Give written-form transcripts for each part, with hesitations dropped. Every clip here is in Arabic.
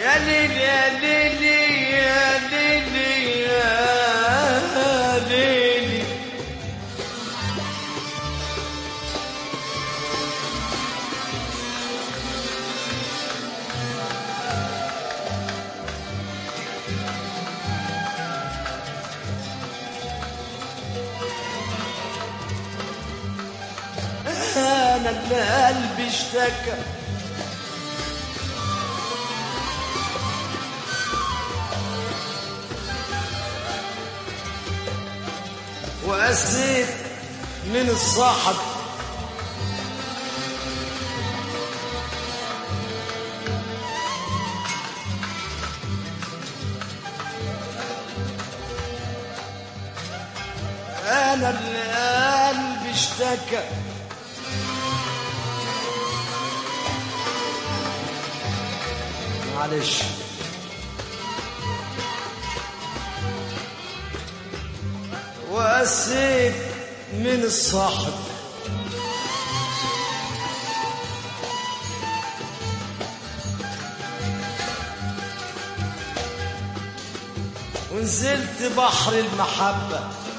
يا ليل يا ليل يا ليل يا ليل. أنا اللي قلبي اشتكى وقسيت من الصاحب أنا اللي قلبي اشتكى معلش وقسيت من الصاحب ونزلت بحر المحبة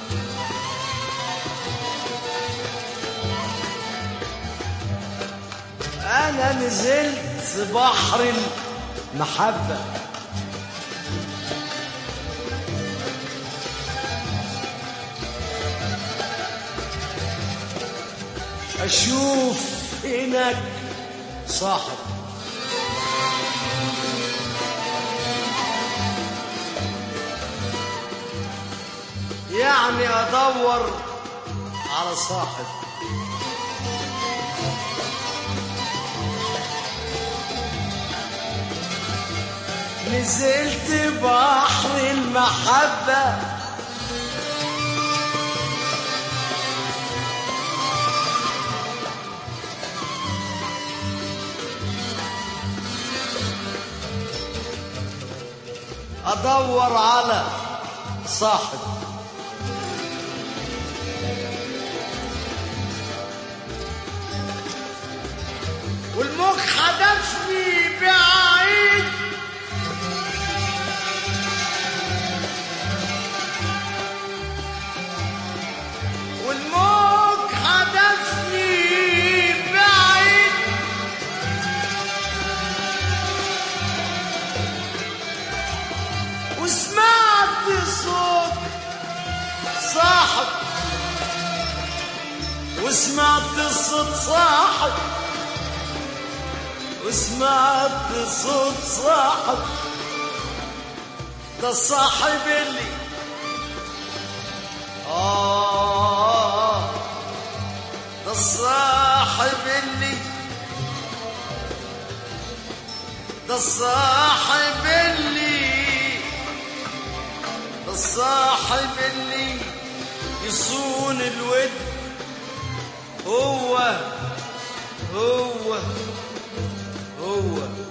أنا نزلت بحر المحبة أشوف هناك صاحب يعني أدور على صاحب نزلت بحر المحبة أدور على صاحب والموج حدفني بعيد والموج حدفني بعيد وسمعت صوت صاحب وسمعت صوت صاحب وسمعت صوت صاحب ده الصاحب اللي ده الصاحب اللي ده الصاحب اللي ده الصاحب اللي يصون الود هو